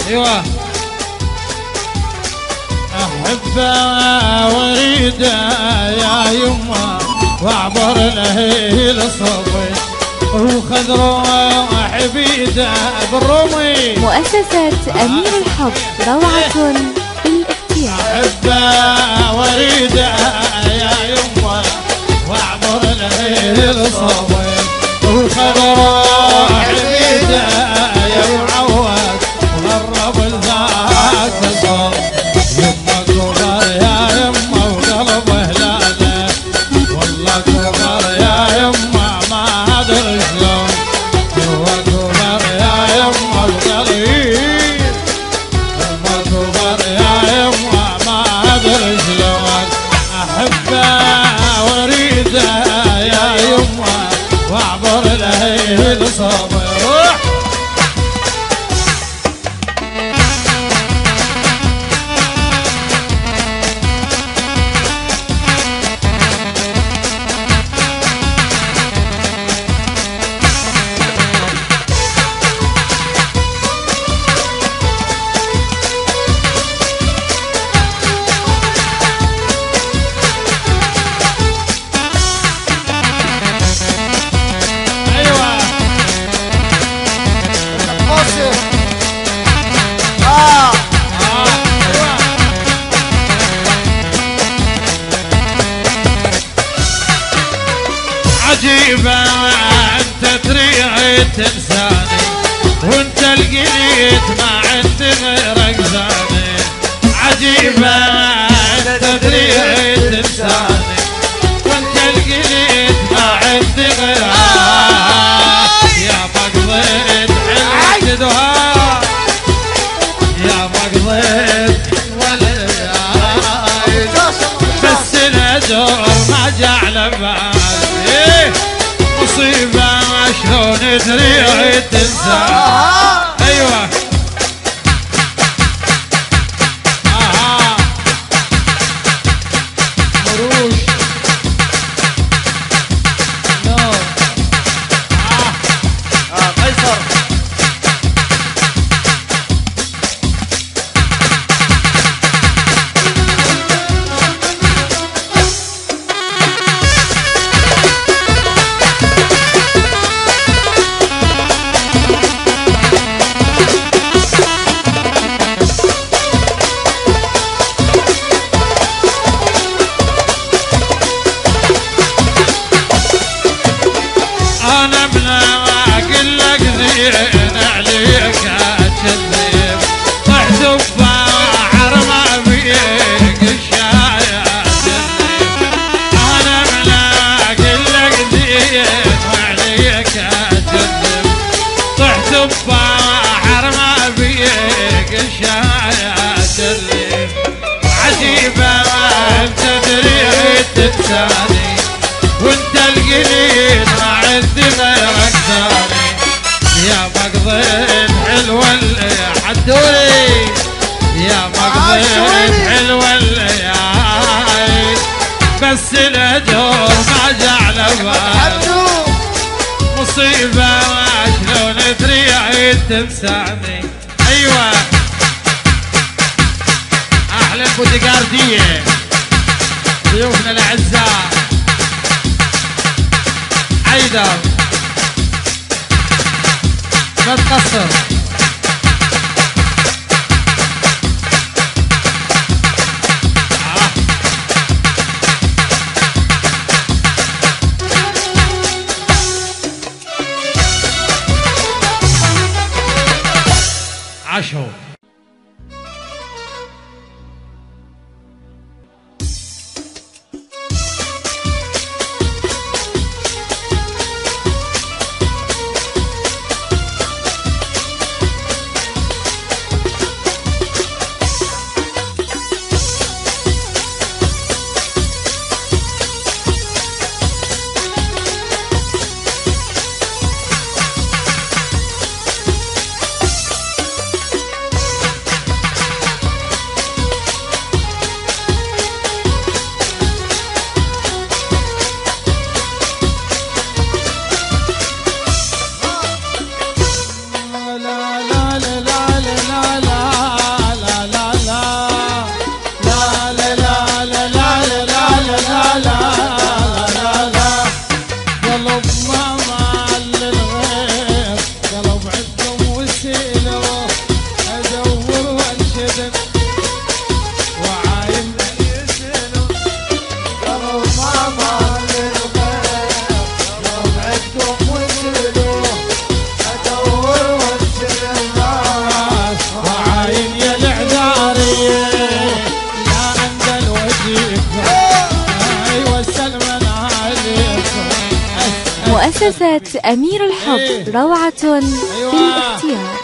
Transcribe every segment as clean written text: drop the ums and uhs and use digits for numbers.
ايوه احبه واريده يا يمه واعبر له الصبي وخذ روح بيده بالرومي. مؤسسة أمير الحب روعة بالاختيار. احبه واريده يا يمه واعبر له الصبي وخذ روح بيده يا معود وغرب الذات الصبي. يمه كبر يا يمه وقلبه لاله والله كبر يا يمه ما ادري شلون. يمه كبر يا يمه وقلبي يمه كبر يا يمه ما ادري شلون. احبه واريده يا يمه واعبر له الصبر. عجيبة انت تريد تنساني وانت القليت ما عندي غيرك زاني. عجيبة انت تريد تنساني وانت القليت ما عندي غيرك. يا مقضيت حلوة دهاء يا مقضيت والعيد بس الأجر ما جعل بالي. مصيبة شلون تريد تنسى. ايوه مروش نو قيصر. انا من اقول لك زين عليك اكذب طحت ببحر ما بيك الشايع تذب. انا من اقول لك زين عليك اكذب طحت ببحر ما بيك الشايع تذب. عجيبه انت تريد تنساني وانت القليل ما عندي غيرك ثاني. يا مقضيت حلوة حدوري يا مقضيت حلوة الليالي بس الأجور ما جعل بال. مصيبة شلون تريد تنساني. ايوه احلى البوديغاردية ضيوفنا الاعزاء حيدر لا تقصر. عشو مؤسسة أمير الحب روعة في الاختيار.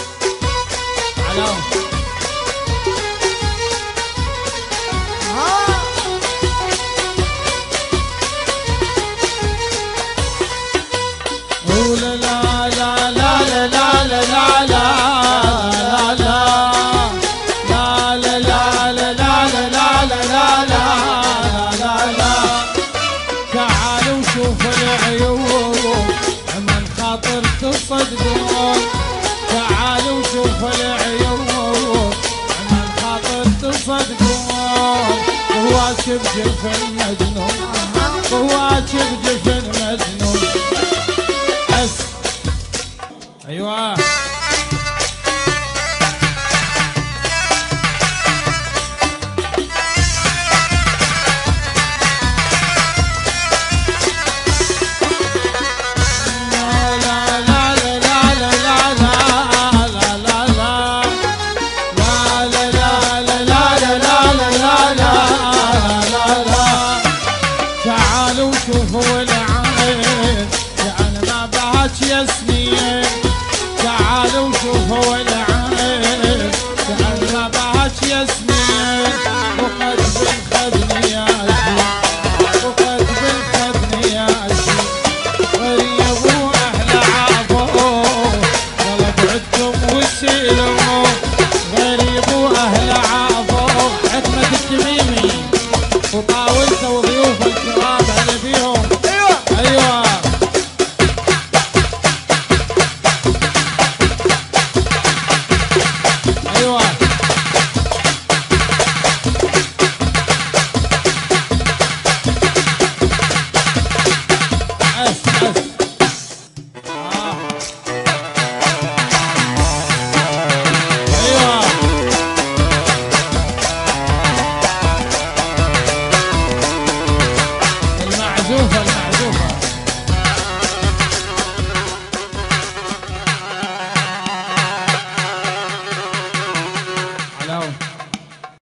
تعالوا شوفوا العيون من خاطر تصدقون، تعالوا شوفوا العيون من خاطر تصدقون. قواشب جفن مجنون، قواشب جفن مجنون. ايوه تعالوا شوفوا العين يعني ما بهاك يا سنين.